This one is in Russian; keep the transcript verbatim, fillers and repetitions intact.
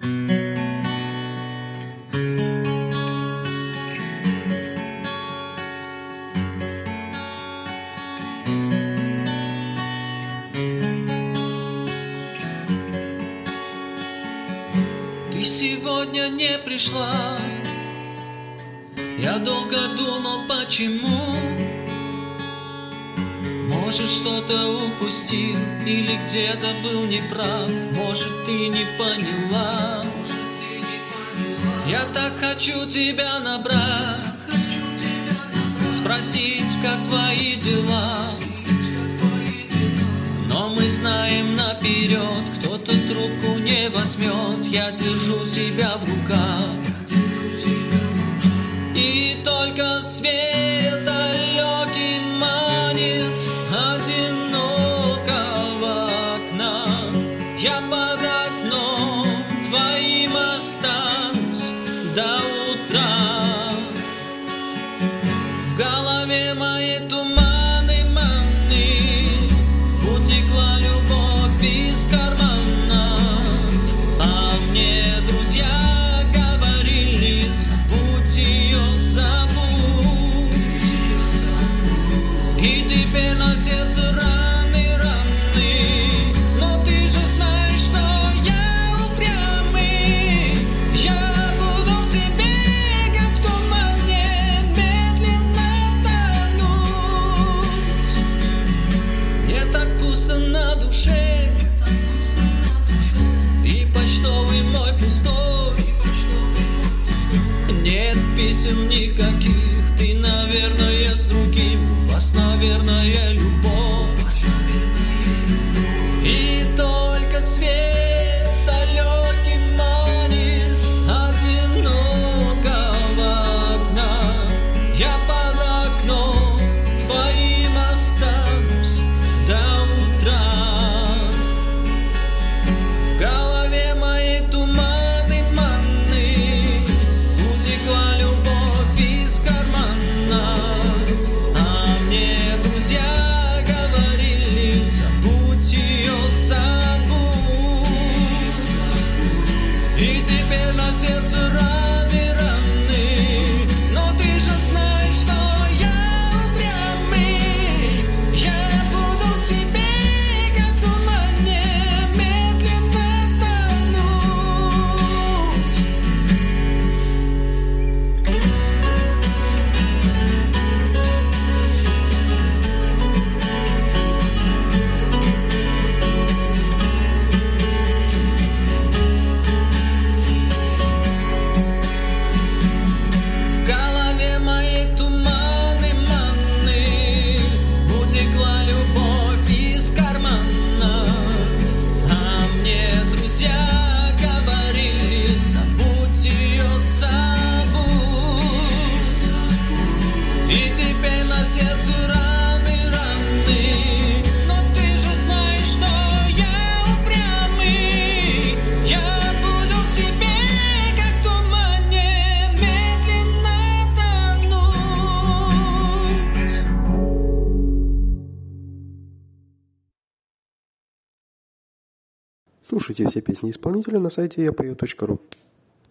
Ты сегодня не пришла. Я долго думал, почему. Может, что-то упустил или где-то был неправ. Может, ты не поняла. Я так хочу тебя набрать, спросить, как твои дела. Но мы знаем наперед, кто-то трубку не возьмет. Я держу себя в руках, и только свет далекий манит одинокого окна. Я под окном твоим останусь до утра. В голове моей туманы, маны, утекла любовь из карманов. А мне друзья говорили: забудь ее, забудь. И теперь на сердце раны, раны. Но ты же знаешь, что я упрямый. Я буду в тебе, как в тумане, медленно тонуть. Мне так пусто на душе, и почтовый мой пустой. Нет писем никаких, ты, наверное, с другим. У вас, наверное, любовь. И только свет далекий манит одинокого окна. Я под окном твоим останусь до утра. В голове моей туманы, маны, утекла любовь из карманов. А мне друзья говорили: забудь ее, забудь. И теперь на сердце раны, раны. Но ты же знаешь, что я упрямый. Я буду в тебе, как в тумане, медленно тонуть. В голове моей туманы, маны, утекла любовь из карманов. А мне друзья говорили: забудь ее, забудь. И теперь на сердце раны, раны. Но ты же знаешь, что я упрямый. Я буду в тебе, как в тумане, медленно тонуть. Слушайте все песни исполнителя на сайте я пою точка ру.